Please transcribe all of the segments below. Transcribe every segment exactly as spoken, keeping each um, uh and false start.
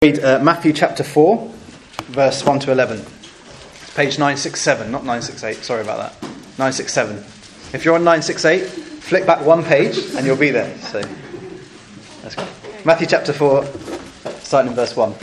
Read uh, Matthew chapter four, verse one to eleven. It's page nine sixty-seven, not nine sixty-eight. Sorry about that. nine sixty-seven. If you're on nine sixty-eight, flick back one page and you'll be there. So, let's go. Matthew chapter four, starting in verse one.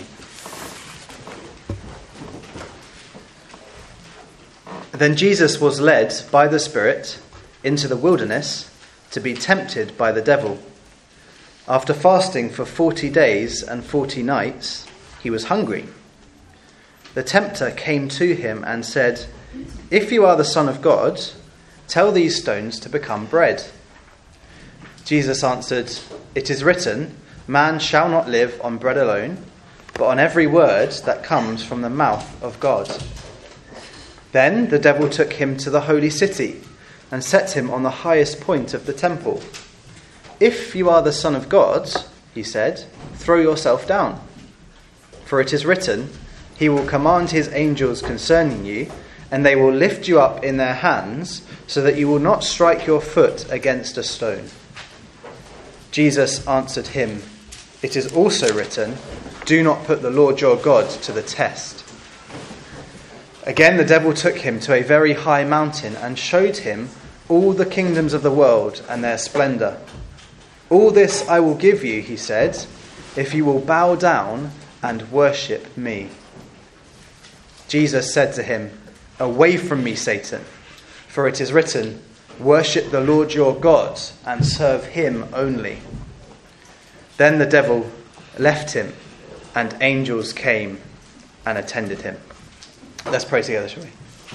Then Jesus was led by the Spirit into the wilderness to be tempted by the devil. After fasting for forty days and forty nights, he was hungry. The tempter came to him and said, "If you are the Son of God, tell these stones to become bread." Jesus answered, "It is written, man shall not live on bread alone, but on every word that comes from the mouth of God." Then the devil took him to the holy city and set him on the highest point of the temple. "If you are the Son of God," he said, "throw yourself down. For it is written, he will command his angels concerning you, and they will lift you up in their hands, so that you will not strike your foot against a stone." Jesus answered him, "It is also written, do not put the Lord your God to the test." Again the devil took him to a very high mountain and showed him all the kingdoms of the world and their splendour. "All this I will give you," he said, "if you will bow down and worship me." Jesus said to him, "Away from me, Satan, for it is written, worship the Lord your God and serve him only." Then the devil left him, and angels came and attended him. Let's pray together, shall we?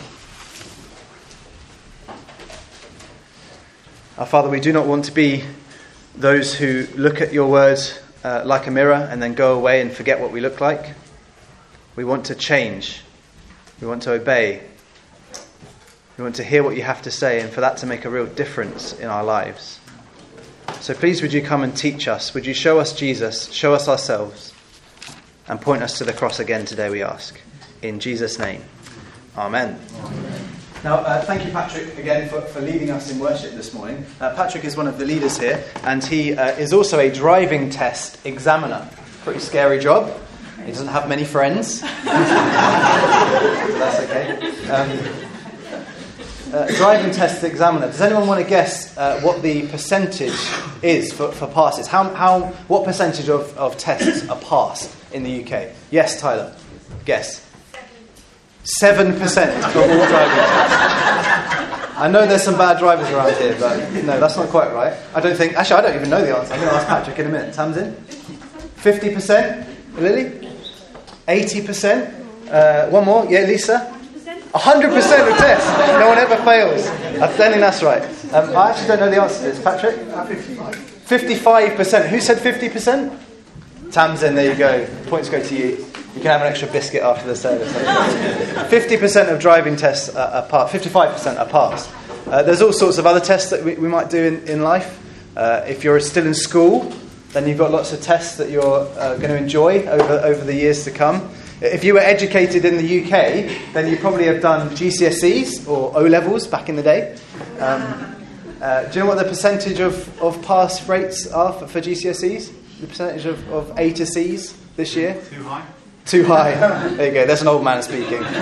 Our Father, we do not want to be those who look at your word uh, like a mirror and then go away and forget what we look like. We want to change. We want to obey. We want to hear what you have to say, and for that to make a real difference in our lives. So please would you come and teach us? Would you show us Jesus, show us ourselves, and point us to the cross again today, we ask. In Jesus' name. Amen. Amen. Now, uh, thank you, Patrick, again for, for leading us in worship this morning. Uh, Patrick is one of the leaders here, and he uh, is also a driving test examiner. Pretty scary job. He doesn't have many friends. That's okay. Um, uh, driving test examiner. Does anyone want to guess uh, what the percentage is for, for passes? How, how, what percentage of, of tests are passed in the U K? Yes, Tyler. Guess. Seven percent of all driving tests. I know there's some bad drivers around here, but no, that's not quite right. I don't think. Actually, I don't even know the answer. I'm going to ask Patrick in a minute. Tamsin? Fifty percent. Lily? Eighty percent. Uh, one more. Yeah, Lisa. A hundred percent of tests. No one ever fails. I don't think that's right. Um, I actually don't know the answer to this. Patrick? Fifty-five percent. Who said fifty percent? Tamsin. There you go. Points go to you. You can have an extra biscuit after the service. fifty percent of driving tests are passed. fifty-five percent are passed. Uh, there's all sorts of other tests that we, we might do in, in life. Uh, if you're still in school, then you've got lots of tests that you're uh, going to enjoy over, over the years to come. If you were educated in the U K, then you probably have done G C S Es or O-levels back in the day. Um, uh, do you know what the percentage of, of pass rates are for, for G C S Es? The percentage of, of A to C's this year? Too high. Too high. There you go. There's an old man speaking. It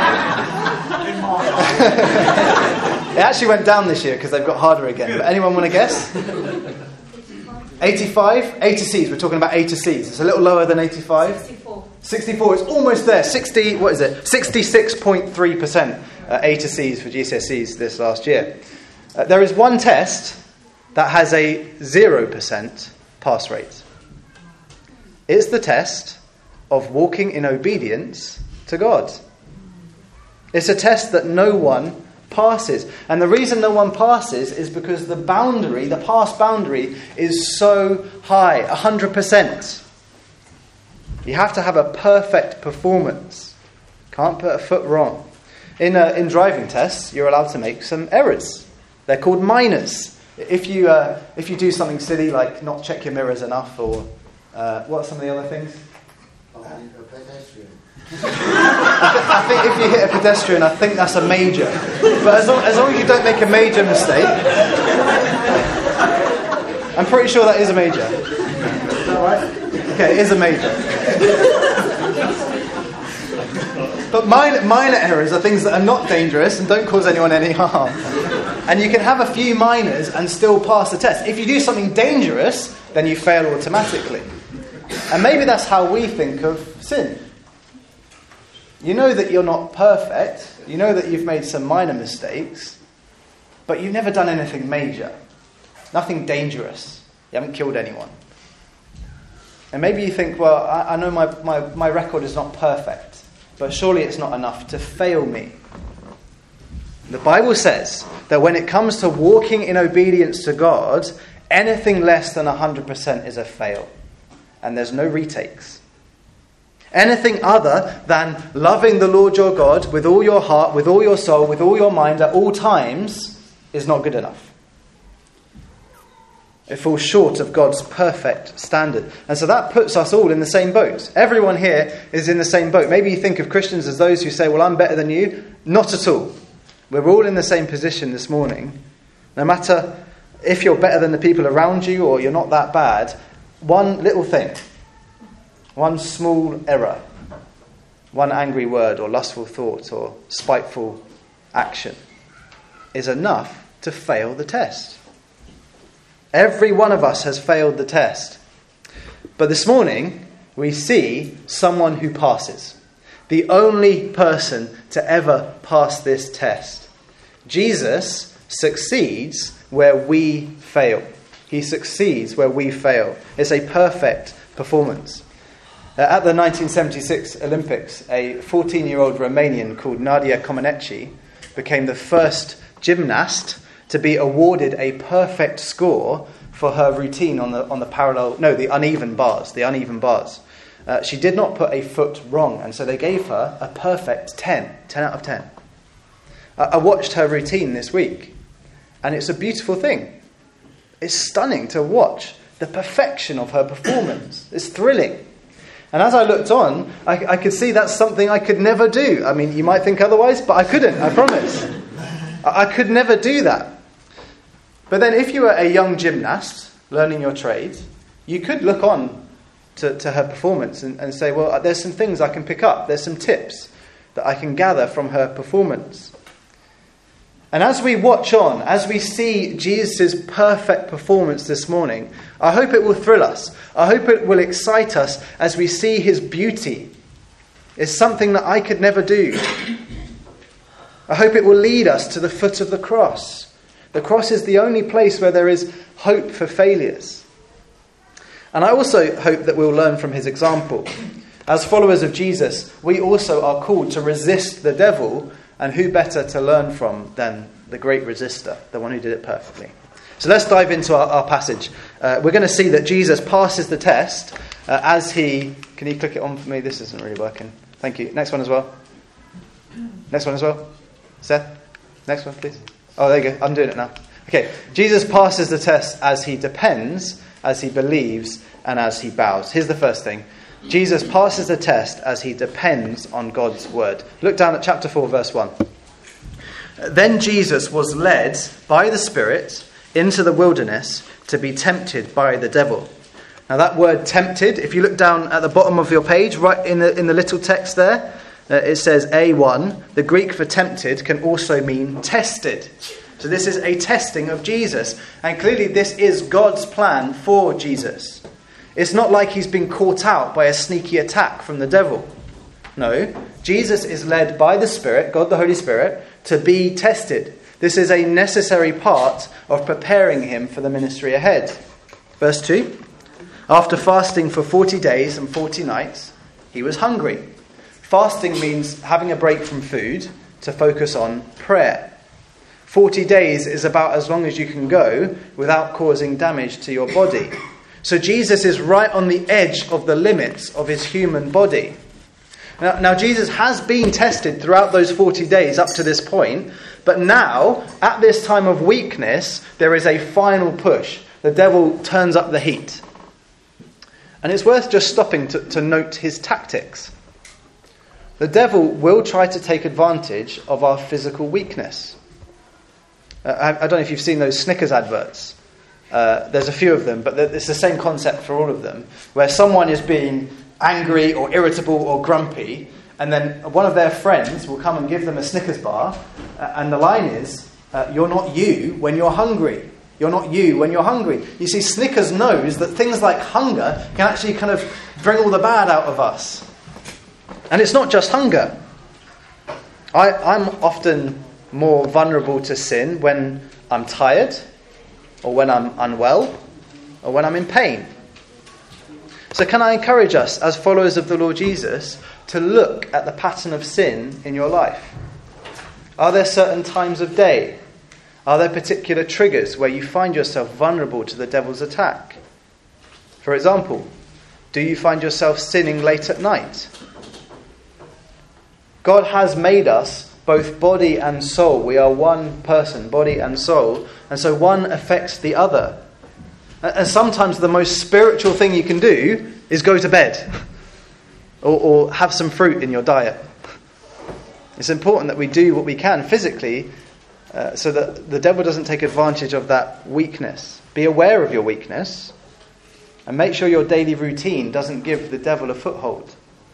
actually went down this year because they've got harder again. But anyone want to guess? eighty-five? A to C's. We're talking about A to C's. It's a little lower than eighty-five. sixty-four. sixty-four. It's almost there. sixty. What is it? sixty-six point three percent uh, A to C's for G C S Es this last year. Uh, there is one test that has a zero percent pass rate. It's the test of walking in obedience to God. It's a test that no one passes. And the reason no one passes is because the boundary, the pass boundary, is so high, one hundred percent. You have to have a perfect performance. Can't put a foot wrong. In, uh, in driving tests, you're allowed to make some errors. They're called minors. If you, uh, if you do something silly like not check your mirrors enough, or uh, what are some of the other things? A pedestrian. I think if you hit a pedestrian, I think that's a major. But as long, as long as you don't make a major mistake, I'm pretty sure that is a major. Is that right? Okay, it is a major. But minor, minor errors are things that are not dangerous and don't cause anyone any harm. And you can have a few minors and still pass the test. If you do something dangerous, then you fail automatically. And maybe that's how we think of sin. You know that you're not perfect. You know that you've made some minor mistakes. But you've never done anything major. Nothing dangerous. You haven't killed anyone. And maybe you think, well, I, I know my, my, my record is not perfect. But surely it's not enough to fail me. The Bible says that when it comes to walking in obedience to God, anything less than one hundred percent is a fail. And there's no retakes. Anything other than loving the Lord your God with all your heart, with all your soul, with all your mind at all times is not good enough. It falls short of God's perfect standard. And so that puts us all in the same boat. Everyone here is in the same boat. Maybe you think of Christians as those who say, well, I'm better than you. Not at all. We're all in the same position this morning. No matter if you're better than the people around you or you're not that bad, one little thing, one small error, one angry word or lustful thought or spiteful action is enough to fail the test. Every one of us has failed the test. But this morning, we see someone who passes. The only person to ever pass this test. Jesus succeeds where we fail. He succeeds where we fail. It's a perfect performance. Uh, at the nineteen seventy-six Olympics, a fourteen-year-old Romanian called Nadia Comaneci became the first gymnast to be awarded a perfect score for her routine on the on the parallel, no, the uneven bars, the uneven bars. Uh, she did not put a foot wrong, and so they gave her a perfect ten, ten out of ten. I, I watched her routine this week, and it's a beautiful thing. It's stunning to watch the perfection of her performance. It's thrilling. And as I looked on, I, I could see that's something I could never do. I mean, you might think otherwise, but I couldn't, I promise. I, I could never do that. But then if you were a young gymnast learning your trade, you could look on to, to her performance and, and say, well, there's some things I can pick up. There's some tips that I can gather from her performance. And as we watch on, as we see Jesus' perfect performance this morning, I hope it will thrill us. I hope it will excite us as we see his beauty. It's something that I could never do. I hope it will lead us to the foot of the cross. The cross is the only place where there is hope for failures. And I also hope that we'll learn from his example. As followers of Jesus, we also are called to resist the devil, and who better to learn from than the great resistor, the one who did it perfectly. So let's dive into our, our passage. Uh, we're going to see that Jesus passes the test uh, as he... Can you click it on for me? This isn't really working. Thank you. Next one as well. Next one as well. Seth? Next one, please. Oh, there you go. I'm doing it now. Okay. Jesus passes the test as he depends, as he believes, and as he bows. Here's the first thing. Jesus passes the test as he depends on God's word. Look down at chapter four, verse one. Then Jesus was led by the Spirit into the wilderness to be tempted by the devil. Now that word tempted, if you look down at the bottom of your page, right in the in the little text there, uh, it says A one. The Greek for tempted can also mean tested. So this is a testing of Jesus. And clearly this is God's plan for Jesus. It's not like he's been caught out by a sneaky attack from the devil. No, Jesus is led by the Spirit, God the Holy Spirit, to be tested. This is a necessary part of preparing him for the ministry ahead. Verse two. After fasting for forty days and forty nights, he was hungry. Fasting means having a break from food to focus on prayer. forty days is about as long as you can go without causing damage to your body. So Jesus is right on the edge of the limits of his human body. Now, now Jesus has been tested throughout those forty days up to this point, but now, at this time of weakness, there is a final push. The devil turns up the heat. And it's worth just stopping to, to note his tactics. The devil will try to take advantage of our physical weakness. Uh, I, I don't know if you've seen those Snickers adverts. Uh, there's a few of them, but it's the same concept for all of them, where someone is being angry or irritable or grumpy, and then one of their friends will come and give them a Snickers bar, uh, and the line is, uh, you're not you when you're hungry. You're not you when you're hungry. You see, Snickers knows that things like hunger can actually kind of bring all the bad out of us. And it's not just hunger. I, I'm often more vulnerable to sin when I'm tired, or when I'm unwell, or when I'm in pain. So can I encourage us, as followers of the Lord Jesus, to look at the pattern of sin in your life? Are there certain times of day? Are there particular triggers where you find yourself vulnerable to the devil's attack? For example, do you find yourself sinning late at night? God has made us both body and soul. We are one person, body and soul. And so one affects the other. And sometimes the most spiritual thing you can do is go to bed. Or, or have some fruit in your diet. It's important that we do what we can physically uh, so that the devil doesn't take advantage of that weakness. Be aware of your weakness. And make sure your daily routine doesn't give the devil a foothold.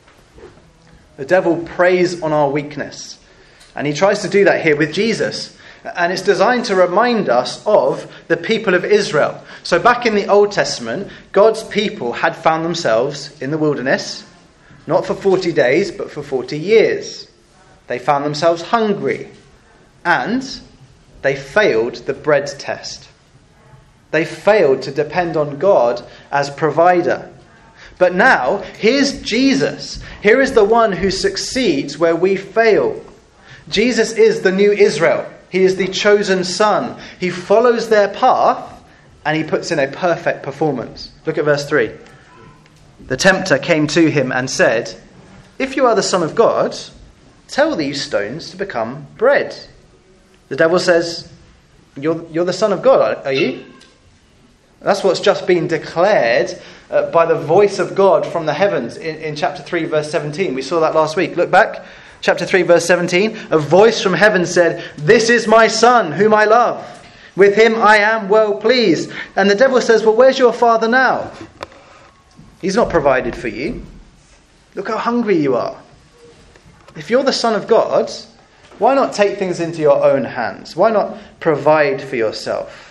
The devil preys on our weakness. And he tries to do that here with Jesus. And it's designed to remind us of the people of Israel. So back in the Old Testament, God's people had found themselves in the wilderness, not for forty days, but for forty years. They found themselves hungry. And they failed the bread test. They failed to depend on God as provider. But now, here's Jesus. Here is the one who succeeds where we fail. Jesus is the new Israel. He is the chosen son. He follows their path and he puts in a perfect performance. Look at verse three. The tempter came to him and said, "If you are the Son of God, tell these stones to become bread." The devil says, You're, you're the Son of God, are you? That's what's just been declared uh, by the voice of God from the heavens in, in chapter three, verse seventeen. We saw that last week. Look back. Chapter three, verse seventeen. A voice from heaven said, "This is my son, whom I love. With him I am well pleased." And the devil says, "Well, where's your father now? He's not provided for you. Look how hungry you are. If you're the Son of God, why not take things into your own hands? Why not provide for yourself?"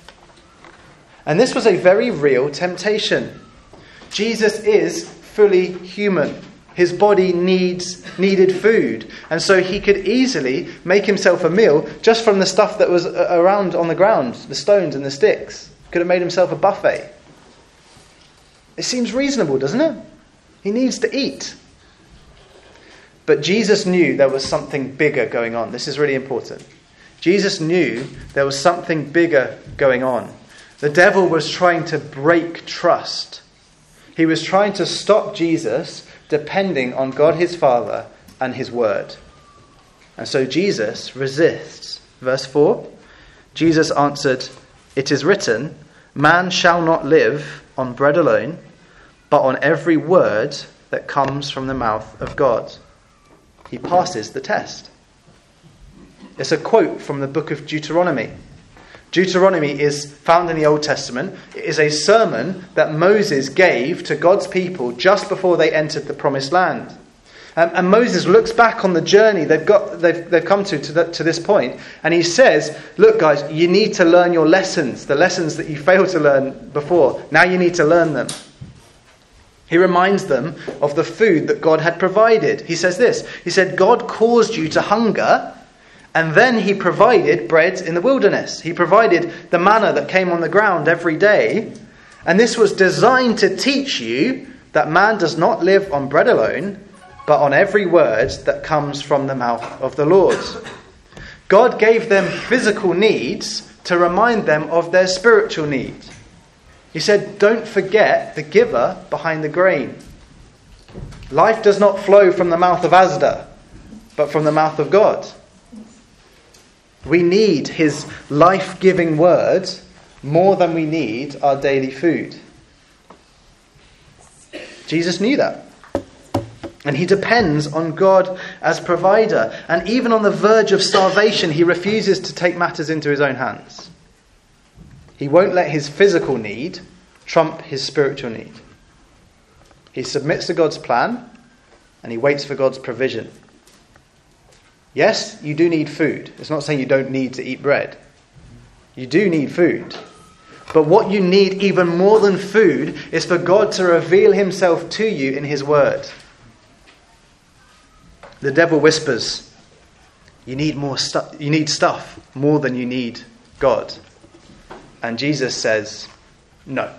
And this was a very real temptation. Jesus is fully human. His body needs needed food. And so he could easily make himself a meal just from the stuff that was around on the ground, the stones and the sticks. Could have made himself a buffet. It seems reasonable, doesn't it? He needs to eat. But Jesus knew there was something bigger going on. This is really important. Jesus knew there was something bigger going on. The devil was trying to break trust. He was trying to stop Jesus depending on God his Father and his word. And so Jesus resists. Verse four, Jesus answered, "It is written, man shall not live on bread alone, but on every word that comes from the mouth of God." He passes the test. It's a quote from the book of Deuteronomy. Deuteronomy is found in the Old Testament. It is a sermon that Moses gave to God's people just before they entered the promised land. Um, and Moses looks back on the journey they've got, they've, they've come to to, the, to this point, and he says, "Look, guys, you need to learn your lessons, the lessons that you failed to learn before. Now you need to learn them." He reminds them of the food that God had provided. He says this. He said, "God caused you to hunger, and then he provided bread in the wilderness. He provided the manna that came on the ground every day. And this was designed to teach you that man does not live on bread alone, but on every word that comes from the mouth of the Lord." God gave them physical needs to remind them of their spiritual needs. He said, don't forget the giver behind the grain. Life does not flow from the mouth of Asda, but from the mouth of God. We need his life-giving word more than we need our daily food. Jesus knew that. And he depends on God as provider. And even on the verge of starvation, he refuses to take matters into his own hands. He won't let his physical need trump his spiritual need. He submits to God's plan and he waits for God's provision. Yes, you do need food. It's not saying you don't need to eat bread. You do need food. But what you need even more than food is for God to reveal himself to you in his word. The devil whispers, you need more stuff, you need stuff more than you need God. And Jesus says, no.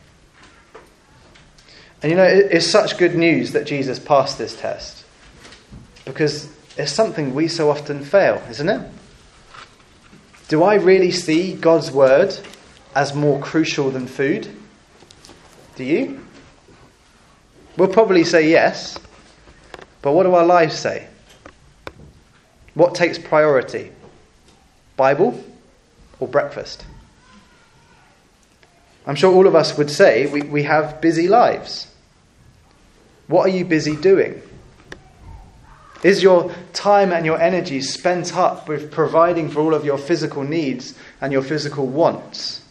And you know, it's such good news that Jesus passed this test. Because it's something we so often fail, isn't it? Do I really see God's word as more crucial than food? Do you? We'll probably say yes. But what do our lives say? What takes priority? Bible or breakfast? I'm sure all of us would say we, we have busy lives. What are you busy doing? Is your time and your energy spent up with providing for all of your physical needs and your physical wants?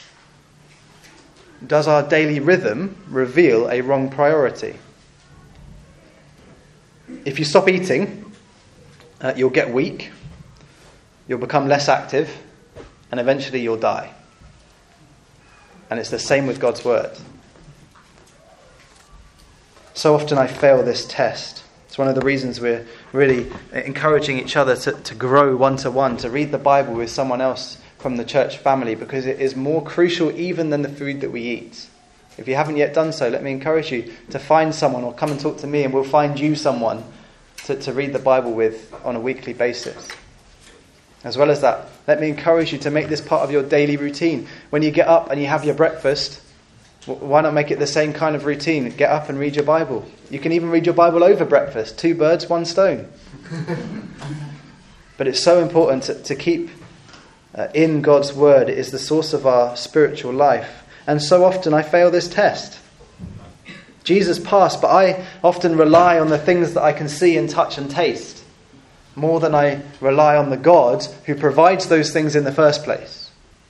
Does our daily rhythm reveal a wrong priority? If you stop eating, uh, you'll get weak, you'll become less active, and eventually you'll die. And it's the same with God's word. So often I fail this test. It's one of the reasons we're really encouraging each other to, to grow one-to-one, to read the Bible with someone else from the church family, because it is more crucial even than the food that we eat. If you haven't yet done so, let me encourage you to find someone or come and talk to me and we'll find you someone to, to read the Bible with on a weekly basis. As well as that, let me encourage you to make this part of your daily routine. When you get up and you have your breakfast, why not make it the same kind of routine? Get up and read your Bible. You can even read your Bible over breakfast. Two birds, one stone. But it's so important to, to keep uh, in God's word. It is the source of our spiritual life. And so often I fail this test. Jesus passed, but I often rely on the things that I can see and touch and taste more than I rely on the God who provides those things in the first place.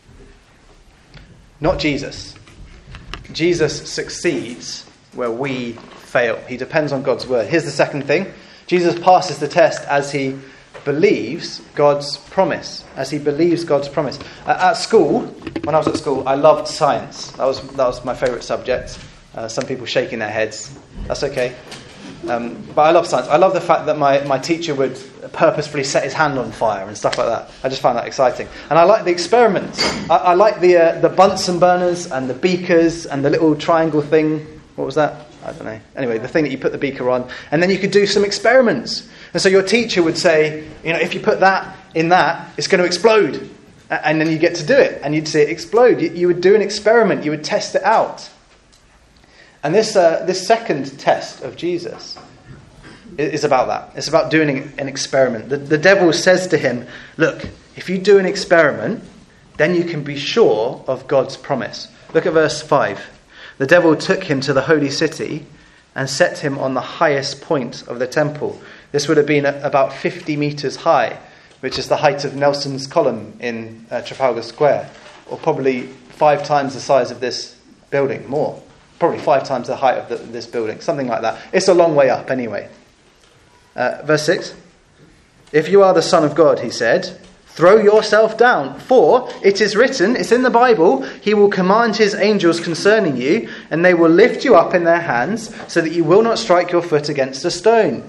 Not Jesus. Jesus succeeds where we fail. He depends on God's word. Here's the second thing. Jesus passes the test as he believes God's promise. As he believes God's promise. Uh, at school, when I was at school, I loved science. That was that was my favourite subject. Uh, some people shaking their heads. That's okay. Um, but I love science. I love the fact that my, my teacher would purposefully set his hand on fire and stuff like that. I just find that exciting. And I like the experiments. I, I like the uh, the Bunsen burners and the beakers and the little triangle thing. What was that? I don't know. Anyway, the thing that you put the beaker on. And then you could do some experiments. And so your teacher would say, you know, if you put that in that, it's going to explode. And then you get to do it. And you'd see it explode. You, you would do an experiment. You would test it out. And this uh, this second test of Jesus is about that. It's about doing an experiment. The, the devil says to him, look, if you do an experiment, then you can be sure of God's promise. Look at verse five. The devil took him to the holy city and set him on the highest point of the temple. This would have been about fifty metres high, which is the height of Nelson's column in uh, Trafalgar Square, or probably five times the size of this building, more. Probably five times the height of the, this building, something like that. It's a long way up anyway. Uh, verse six. If you are the Son of God, he said, throw yourself down, for it is written, it's in the Bible, he will command his angels concerning you, and they will lift you up in their hands, so that you will not strike your foot against a stone.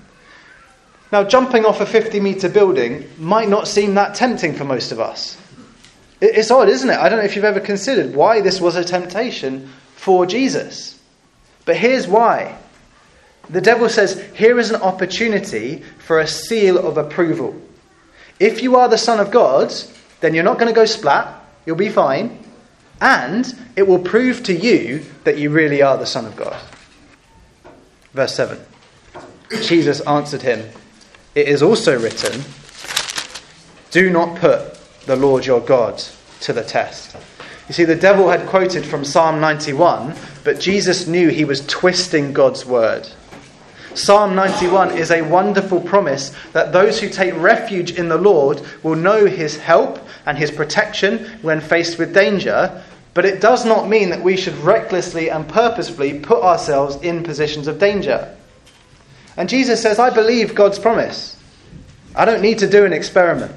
Now, jumping off a fifty metre building might not seem that tempting for most of us. It's odd, isn't it? I don't know if you've ever considered why this was a temptation for Jesus. But here's why. The devil says, here is an opportunity for a seal of approval. If you are the Son of God, then you're not going to go splat. You'll be fine. And it will prove to you that you really are the Son of God. Verse seven. Jesus answered him, it is also written, do not put the Lord your God to the test. You see, the devil had quoted from Psalm ninety-one, but Jesus knew he was twisting God's word. Psalm ninety-one is a wonderful promise that those who take refuge in the Lord will know his help and his protection when faced with danger, but it does not mean that we should recklessly and purposefully put ourselves in positions of danger. And Jesus says, I believe God's promise. I don't need to do an experiment.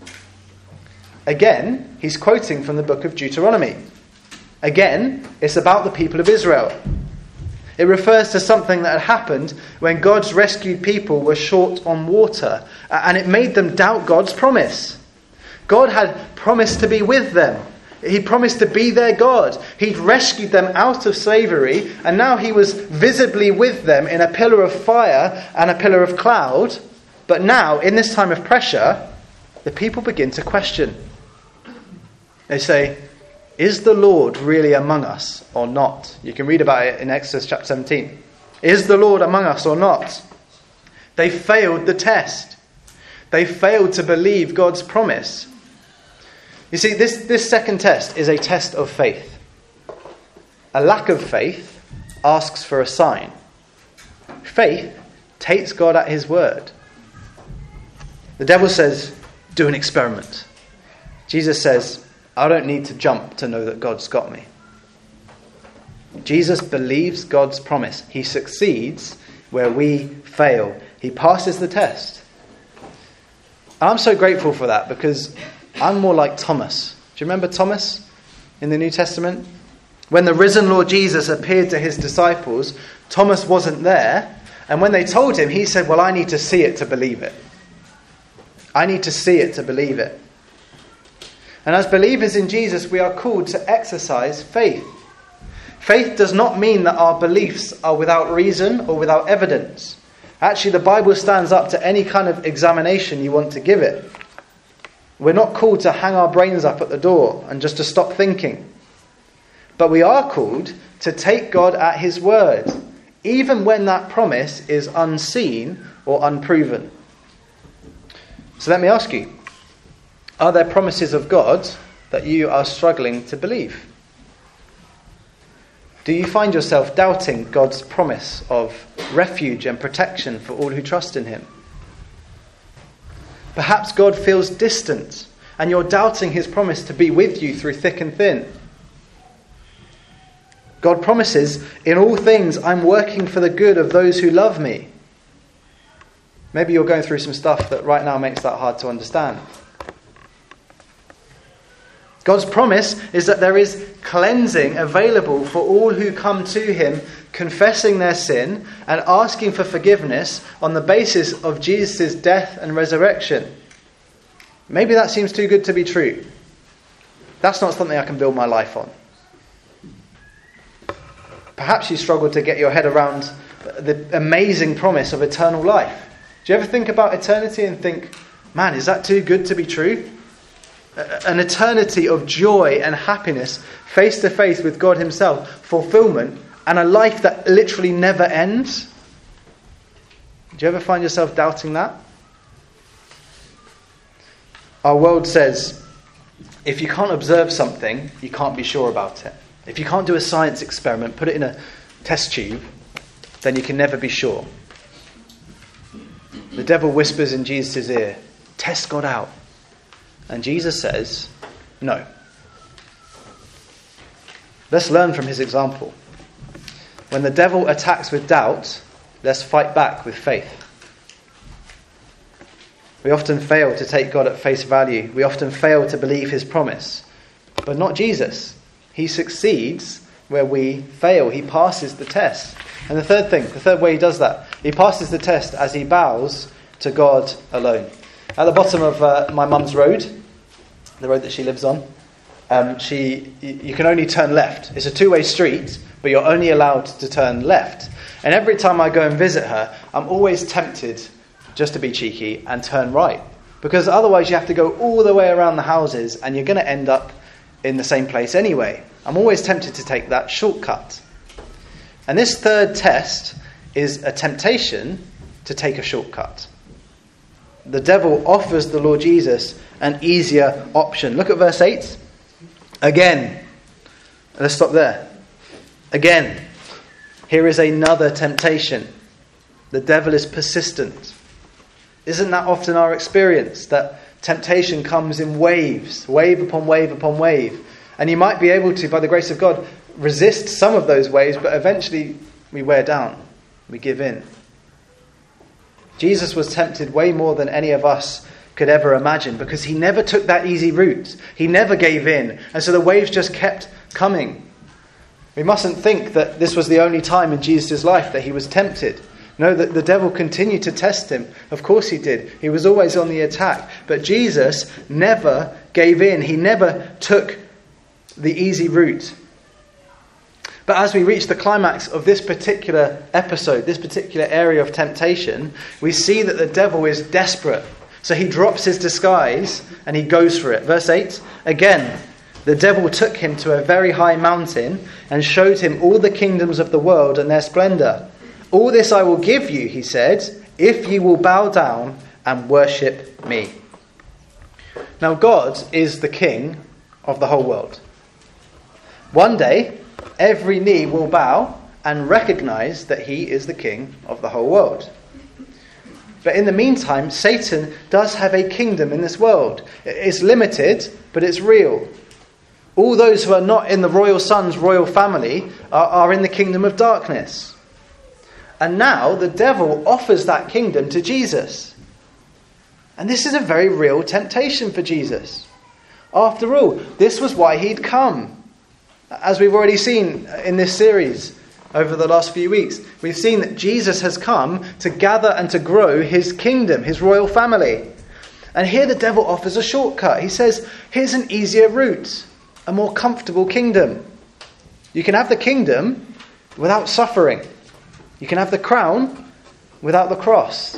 Again, he's quoting from the book of Deuteronomy. Again, it's about the people of Israel. It refers to something that had happened when God's rescued people were short on water, and it made them doubt God's promise. God had promised to be with them. He promised to be their God. He'd rescued them out of slavery, and now he was visibly with them in a pillar of fire and a pillar of cloud. But now, in this time of pressure, the people begin to question. They say, is the Lord really among us or not? You can read about it in Exodus chapter seventeen. Is the Lord among us or not? They failed the test. They failed to believe God's promise. You see, this, this second test is a test of faith. A lack of faith asks for a sign. Faith takes God at his word. The devil says, do an experiment. Jesus says, I don't need to jump to know that God's got me. Jesus believes God's promise. He succeeds where we fail. He passes the test. And I'm so grateful for that because I'm more like Thomas. Do you remember Thomas in the New Testament? When the risen Lord Jesus appeared to his disciples, Thomas wasn't there. And when they told him, he said, well, I need to see it to believe it. I need to see it to believe it. And as believers in Jesus, we are called to exercise faith. Faith does not mean that our beliefs are without reason or without evidence. Actually, the Bible stands up to any kind of examination you want to give it. We're not called to hang our brains up at the door and just to stop thinking. But we are called to take God at his word, even when that promise is unseen or unproven. So let me ask you, are there promises of God that you are struggling to believe? Do you find yourself doubting God's promise of refuge and protection for all who trust in him? Perhaps God feels distant and you're doubting his promise to be with you through thick and thin. God promises, in all things I'm working for the good of those who love me. Maybe you're going through some stuff that right now makes that hard to understand. God's promise is that there is cleansing available for all who come to him, confessing their sin and asking for forgiveness on the basis of Jesus' death and resurrection. Maybe that seems too good to be true. That's not something I can build my life on. Perhaps you struggle to get your head around the amazing promise of eternal life. Do you ever think about eternity and think, man, is that too good to be true? An eternity of joy and happiness, face to face with God himself, fulfillment, and a life that literally never ends. Do you ever find yourself doubting that? Our world says, if you can't observe something, you can't be sure about it. If you can't do a science experiment, put it in a test tube, then you can never be sure. The devil whispers in Jesus' ear, test God out. And Jesus says, no. Let's learn from his example. When the devil attacks with doubt, let's fight back with faith. We often fail to take God at face value. We often fail to believe his promise. But not Jesus. He succeeds where we fail. He passes the test. And the third thing, the third way he does that, he passes the test as he bows to God alone. At the bottom of uh, my mum's road, the road that she lives on, um, she you can only turn left. It's a two-way street, but you're only allowed to turn left. And every time I go and visit her, I'm always tempted just to be cheeky and turn right. Because otherwise you have to go all the way around the houses and you're going to end up in the same place anyway. I'm always tempted to take that shortcut. And this third test is a temptation to take a shortcut. The devil offers the Lord Jesus an easier option. Look at verse eight. Again. Let's stop there. Again. Here is another temptation. The devil is persistent. Isn't that often our experience? That temptation comes in waves, wave upon wave upon wave. And you might be able to, by the grace of God, resist some of those waves, but eventually we wear down. We give in. Jesus was tempted way more than any of us could ever imagine, because he never took that easy route. He never gave in. And so the waves just kept coming. We mustn't think that this was the only time in Jesus' life that he was tempted. No, that the devil continued to test him. Of course he did. He was always on the attack. But Jesus never gave in. He never took the easy route. But as we reach the climax of this particular episode, this particular area of temptation, we see that the devil is desperate. So he drops his disguise and he goes for it. Verse eight, again, the devil took him to a very high mountain and showed him all the kingdoms of the world and their splendor. All this I will give you, he said, if you will bow down and worship me. Now God is the king of the whole world. One day, every knee will bow and recognize that he is the king of the whole world. But in the meantime, Satan does have a kingdom in this world. It's limited, but it's real. All those who are not in the royal son's royal family are, are in the kingdom of darkness. And now the devil offers that kingdom to Jesus. And this is a very real temptation for Jesus. After all, this was why he'd come. As we've already seen in this series over the last few weeks, we've seen that Jesus has come to gather and to grow his kingdom, his royal family. And here the devil offers a shortcut. He says, here's an easier route, a more comfortable kingdom. You can have the kingdom without suffering. You can have the crown without the cross.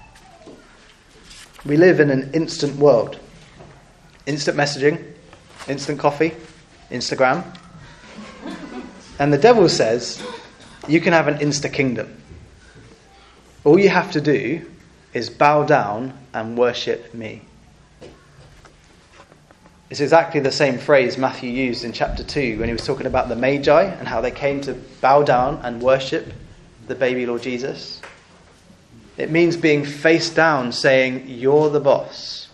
We live in an instant world. Instant messaging, instant coffee, Instagram. And the devil says, you can have an instant kingdom. All you have to do is bow down and worship me. It's exactly the same phrase Matthew used in chapter two when he was talking about the Magi and how they came to bow down and worship the baby Lord Jesus. It means being face down, saying, you're the boss.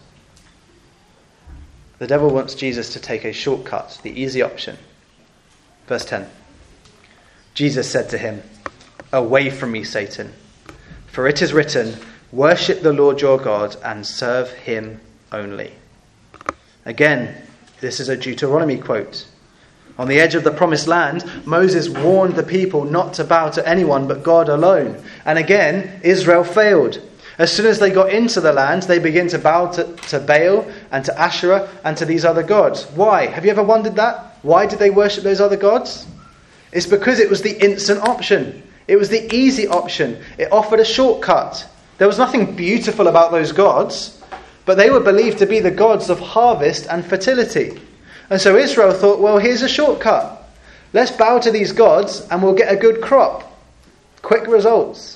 The devil wants Jesus to take a shortcut, the easy option. Verse ten. Jesus said to him, away from me, Satan, for it is written, worship the Lord your God and serve him only. Again, this is a Deuteronomy quote. On the edge of the promised land, Moses warned the people not to bow to anyone but God alone. And again, Israel failed. As soon as they got into the land, they began to bow to, to Baal and to Asherah and to these other gods. Why? Have you ever wondered that? Why did they worship those other gods? It's because it was the instant option. It was the easy option. It offered a shortcut. There was nothing beautiful about those gods, but they were believed to be the gods of harvest and fertility. And so Israel thought, well, here's a shortcut. Let's bow to these gods and we'll get a good crop. Quick results.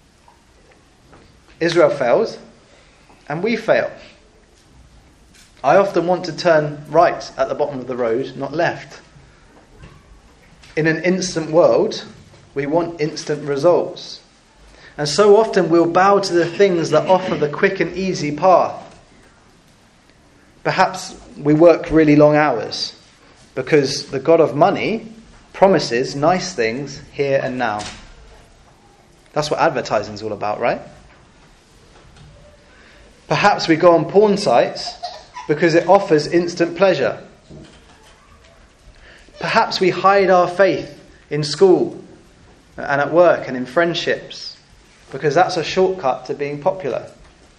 Israel failed and we fail. I often want to turn right at the bottom of the road, not left. In an instant world, we want instant results. And so often we'll bow to the things that offer the quick and easy path. Perhaps we work really long hours because the God of money promises nice things here and now. That's what advertising is all about, right? Perhaps we go on porn sites because it offers instant pleasure. Perhaps we hide our faith in school and at work and in friendships because that's a shortcut to being popular.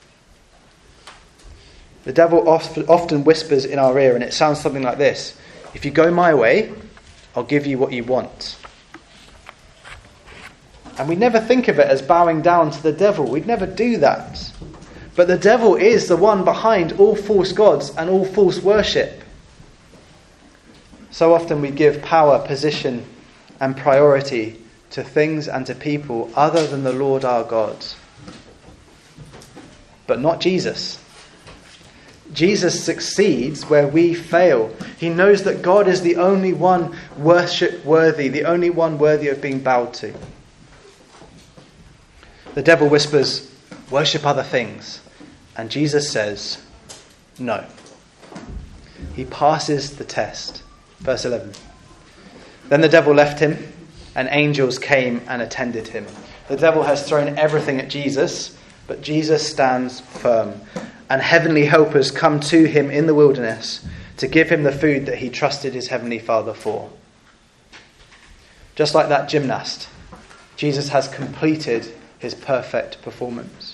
The devil often whispers in our ear, and it sounds something like this. If you go my way, I'll give you what you want. And we never think of it as bowing down to the devil. We'd never do that. But the devil is the one behind all false gods and all false worship. So often we give power, position, and priority to things and to people other than the Lord our God. But not Jesus. Jesus succeeds where we fail. He knows that God is the only one worship worthy, the only one worthy of being bowed to. The The devil whispers, worship other things. And Jesus says, no. He passes the test. Verse eleven. Then the devil left him, and angels came and attended him. The devil has thrown everything at Jesus, but Jesus stands firm. And heavenly helpers come to him in the wilderness to give him the food that he trusted his heavenly Father for. Just like that gymnast, Jesus has completed his perfect performance.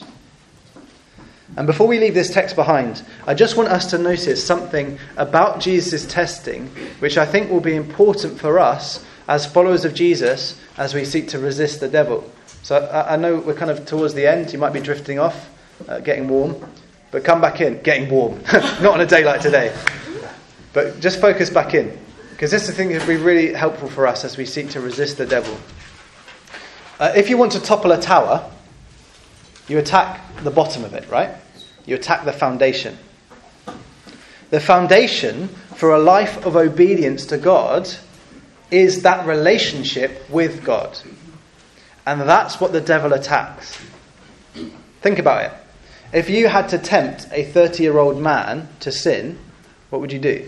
And before we leave this text behind, I just want us to notice something about Jesus' testing, which I think will be important for us as followers of Jesus as we seek to resist the devil. So I, I know we're kind of towards the end. You might be drifting off, uh, getting warm. But come back in, getting warm. Not on a day like today. But just focus back in. Because this, I think, will be really helpful for us as we seek to resist the devil. Uh, if you want to topple a tower, you attack the bottom of it, right? You attack the foundation. The foundation for a life of obedience to God is that relationship with God. And that's what the devil attacks. Think about it. If you had to tempt a thirty-year-old man to sin, what would you do?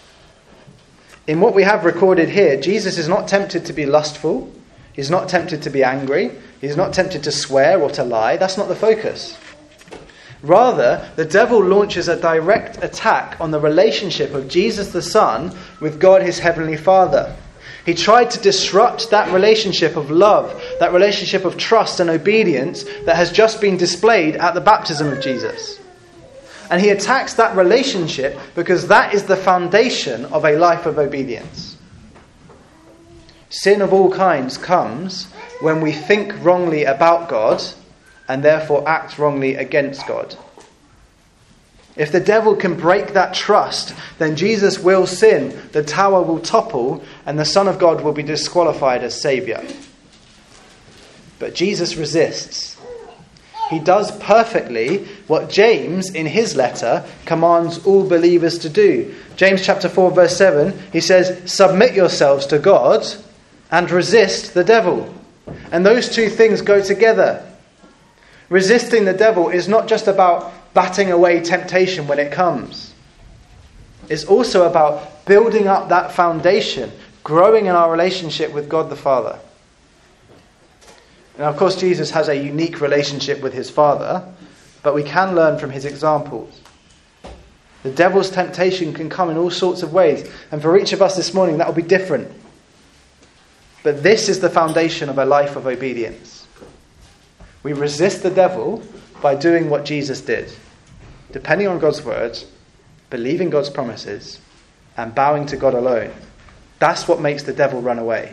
In what we have recorded here, Jesus is not tempted to be lustful. He's not tempted to be angry. He's not tempted to swear or to lie. That's not the focus. Rather, the devil launches a direct attack on the relationship of Jesus the Son with God his Heavenly Father. He tried to disrupt that relationship of love, that relationship of trust and obedience that has just been displayed at the baptism of Jesus. And he attacks that relationship because that is the foundation of a life of obedience. Sin of all kinds comes when we think wrongly about God and therefore act wrongly against God. If the devil can break that trust, then Jesus will sin, the tower will topple, and the Son of God will be disqualified as Saviour. But Jesus resists. He does perfectly what James, in his letter, commands all believers to do. James chapter four, verse seven, he says, submit yourselves to God and resist the devil. And those two things go together. Resisting the devil is not just about batting away temptation when it comes. It's also about building up that foundation, growing in our relationship with God the Father. Now, of course, Jesus has a unique relationship with his Father, but we can learn from his examples. The devil's temptation can come in all sorts of ways, and for each of us this morning that will be different. But this is the foundation of a life of obedience. We resist the devil by doing what Jesus did. Depending on God's word, believing God's promises, and bowing to God alone. That's what makes the devil run away.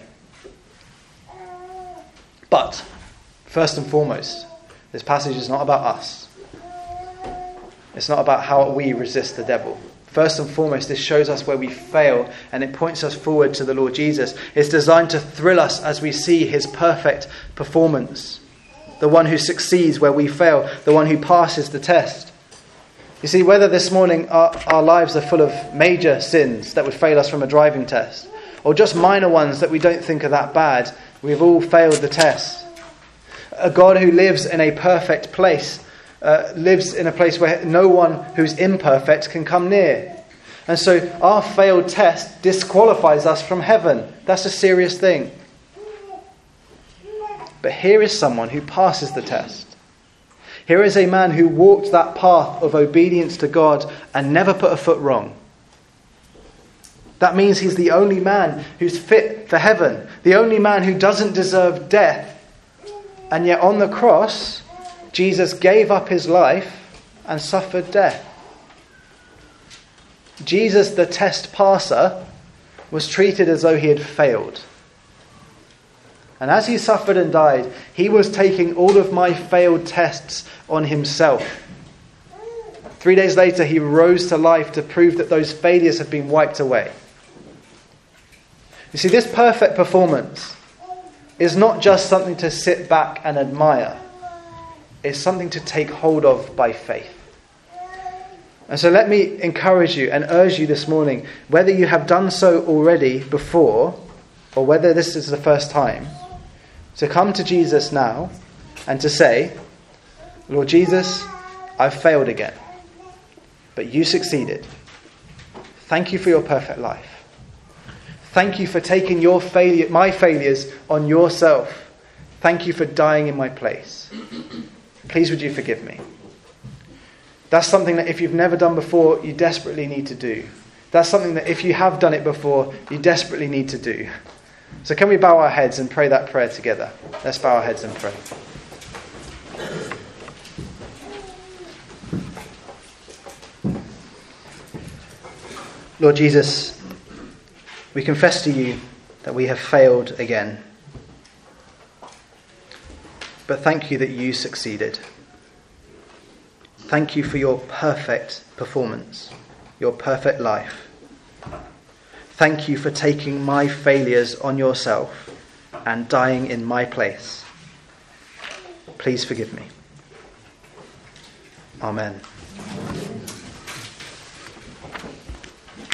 But, first and foremost, this passage is not about us. It's not about how we resist the devil. First and foremost, this shows us where we fail, and it points us forward to the Lord Jesus. It's designed to thrill us as we see his perfect performance. The one who succeeds where we fail. The one who passes the test. You see, whether this morning our, our lives are full of major sins that would fail us from a driving test, or just minor ones that we don't think are that bad, we've all failed the test. A God who lives in a perfect place, uh, lives in a place where no one who's imperfect can come near. And so our failed test disqualifies us from heaven. That's a serious thing. But here is someone who passes the test. Here is a man who walked that path of obedience to God and never put a foot wrong. That means he's the only man who's fit for heaven. The only man who doesn't deserve death. And yet on the cross, Jesus gave up his life and suffered death. Jesus, the test passer, was treated as though he had failed. And as he suffered and died, he was taking all of my failed tests on himself. Three days later, he rose to life to prove that those failures had been wiped away. You see, this perfect performance is not just something to sit back and admire. It's something to take hold of by faith. And so let me encourage you and urge you this morning, whether you have done so already before, or whether this is the first time, to come to Jesus now and to say, Lord Jesus, I've failed again, but you succeeded. Thank you for your perfect life. Thank you for taking your failure, my failures on yourself. Thank you for dying in my place. Please would you forgive me? That's something that if you've never done before, you desperately need to do. That's something that if you have done it before, you desperately need to do. So can we bow our heads and pray that prayer together? Let's bow our heads and pray. Lord Jesus, we confess to you that we have failed again. But thank you that you succeeded. Thank you for your perfect performance, your perfect life. Thank you for taking my failures on yourself and dying in my place. Please forgive me. Amen.